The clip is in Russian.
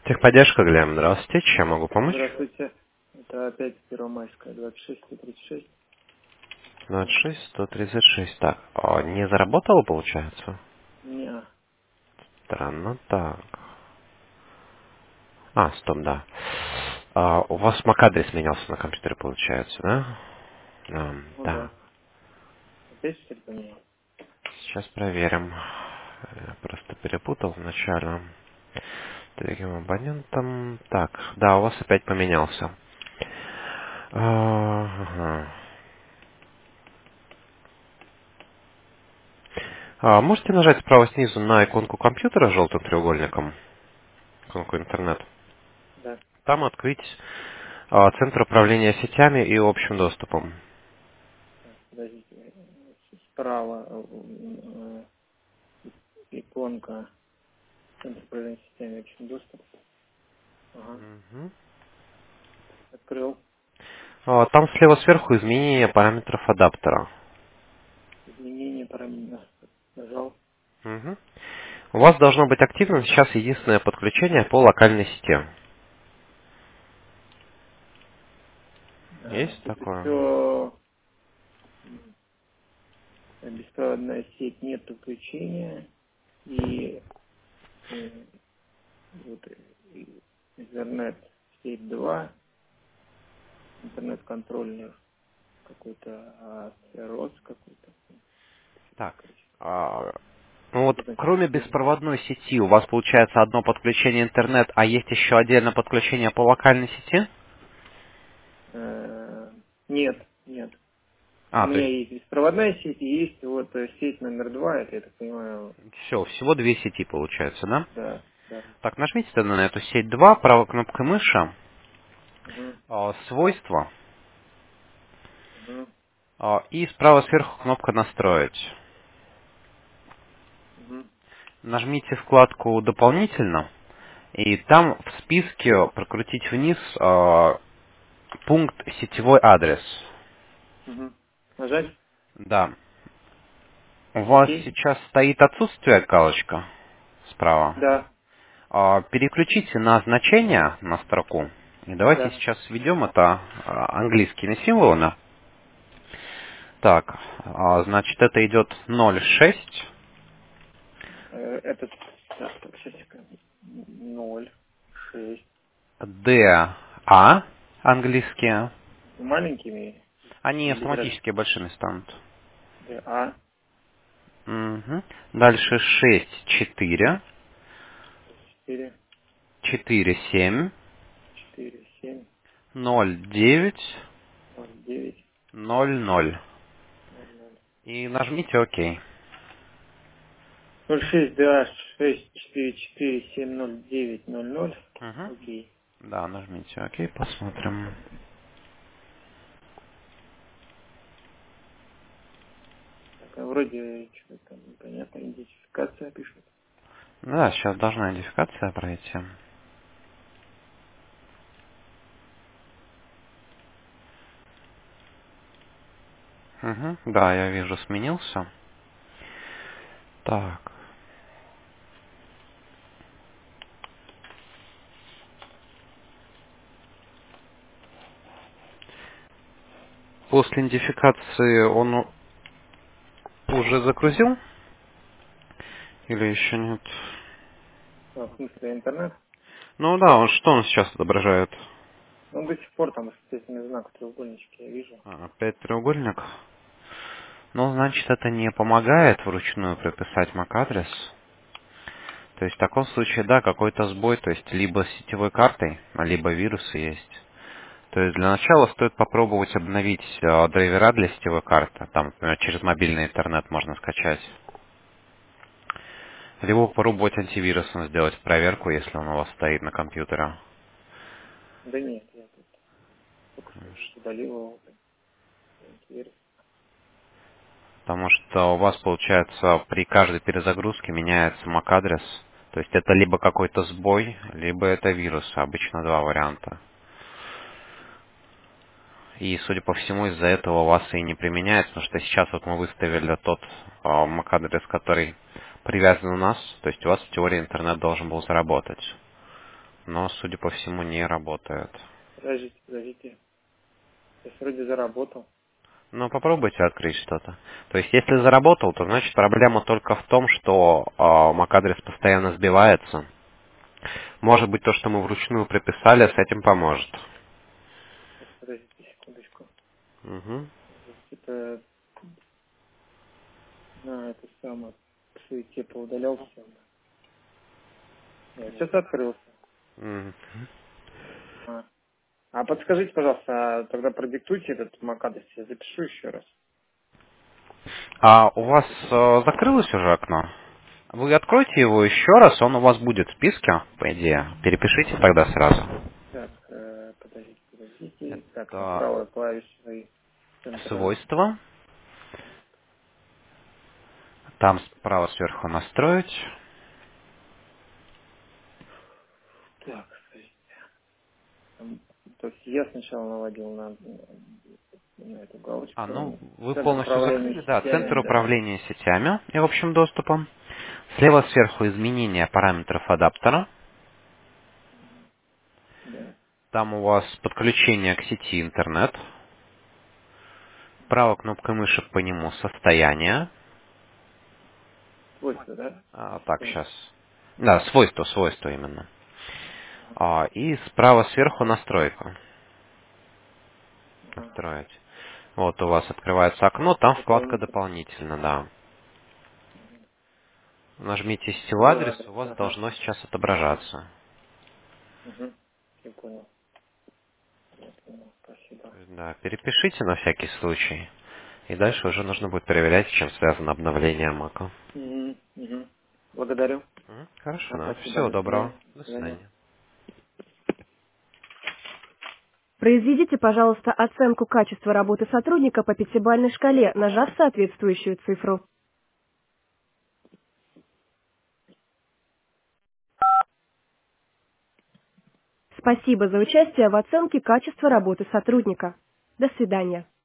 Техподдержка, Глеб, здравствуйте. Чем могу помочь? Здравствуйте. Это опять Первомайская, 26-136. 26-136. Так, не заработало, получается? Не, Странно, так. Стоп, да. У вас MAC-адрес менялся на компьютере, получается, да? ну Да. да. Опять что-то поменял? Сейчас проверим. Я просто перепутал вначале. Другим абонентом. Так, да, у вас опять поменялся. Ага. Можете нажать справа снизу на иконку компьютера желтым треугольником, иконку интернет. Да. Там открыть центр управления сетями и общим доступом. Так, подождите. Справа иконка Центр управления системой общим доступ. Ага. Мгм. Открыл. Там слева сверху изменение параметров адаптера. Изменение параметров. Нажал. Мгм. У вас должно быть активным сейчас единственное подключение по локальной сети. Есть Тут такое? все беспроводная сеть, нет включения. И вот интернет сеть 2, интернет-контрольный какой-то рос какой-то. Так. Короче, Ну вот, потом кроме система. беспроводной сети, у вас получается одно подключение интернет, а есть еще отдельно подключение по локальной сети? Нет, нет. У То меня есть есть беспроводная сеть и есть вот сеть номер 2, это, я так понимаю, все, всего две сети получается, да? да, да. Так, нажмите тогда на эту сеть 2, правой кнопкой мыши, Угу, свойства, угу, и справа сверху кнопка «Настроить». угу, Нажмите вкладку «Дополнительно», и там в списке прокрутить вниз пункт «Сетевой адрес». угу. Нажать? Да. У вас Окей? сейчас стоит отсутствие галочка справа. Да, Переключите на значение, на строку. И давайте да. сейчас введем это английскими символами. Так, значит, это идет 0,6. Этот, так, сейчас, секунду. 0, 6. DA английские. Маленькими Они без разницы. автоматически большими станут. А, Мгм. Дальше 6, 4, 4, 4, 7, 4, 7, 0, 9, 0, 9, 0, 0. 0, 0. И нажмите ОК. 06 DH 644 709 00. Мгм. Окей. Да, нажмите ОК, посмотрим. Так, а вроде что-то там непонятно, идентификация пишет. Да, сейчас должна идентификация пройти. Мгм. Да, я вижу, сменился. Так. После идентификации он уже загрузил? Или еще нет? В смысле интернет? Ну да, что он сейчас отображает? Он до сих пор там восклицательный знак треугольнички я вижу. Опять треугольник? Ну, значит, это не помогает вручную прописать MAC-адрес. То есть в таком случае, да, какой-то сбой, то есть либо с сетевой картой, либо вирусы есть. То есть для начала стоит попробовать обновить драйвера для сетевой карты. Там, например, через мобильный интернет можно скачать. Либо попробовать антивирусом сделать проверку, если он у вас стоит на компьютере. Да нет, я тут только что удалил его. Антивирус. Потому что у вас, получается, при каждой перезагрузке меняется MAC-адрес. То есть это либо какой-то сбой, либо это вирус. Обычно два варианта. И, судя по всему, из-за этого у вас и не применяется, потому что сейчас вот мы выставили тот MAC-адрес, который привязан у нас. То есть у вас в теории интернет должен был заработать. но, судя по всему, не работает. Подождите. Я вроде заработал. Ну, попробуйте открыть что-то. То есть, если заработал, то значит проблема только в том, что MAC-адрес постоянно сбивается. Может быть, то, что мы вручную приписали, с этим поможет. Сейчас, подождите секундочку. Угу. Это на это самое в суете поудалял все. Сейчас открылся. А. Подскажите, пожалуйста, тогда продиктуйте этот MAC-адрес, я запишу еще раз. А у вас закрылось уже окно? Вы откройте его еще раз, он у вас будет в списке, по идее. Перепишите тогда сразу. Так, подождите. Так, Это направо клавиши свои центра. свойства. Там справа сверху настроить. Так, подождите. То есть я сначала наводил на эту Ну, галочку. вы Центр полностью управления закрыли, да, центр сетями, да. управления сетями и общим доступом. Слева сверху изменение параметров адаптера. Да. Там у вас подключение к сети интернет. Правой кнопкой мыши по нему состояние. Свойства, да? Так, Системы. сейчас. Да, свойства именно. И справа сверху настройка. Ага. Настроить. Вот у вас открывается окно, там вкладка Дополнительно. дополнительно, да. Нажмите сетевой Сетевой адрес, у адрес. вас Ага. должно сейчас отображаться. Угу. Я понял. Я понял. Спасибо. Да, перепишите на всякий случай. И дальше уже нужно будет проверять, с чем связано обновление Мака. Угу. Благодарю. Хорошо, да. Спасибо. Всего До доброго. свидания. До До свидания. свидания. Произведите, пожалуйста, оценку качества работы сотрудника по пятибалльной шкале, нажав соответствующую цифру. Спасибо за участие в оценке качества работы сотрудника. До свидания.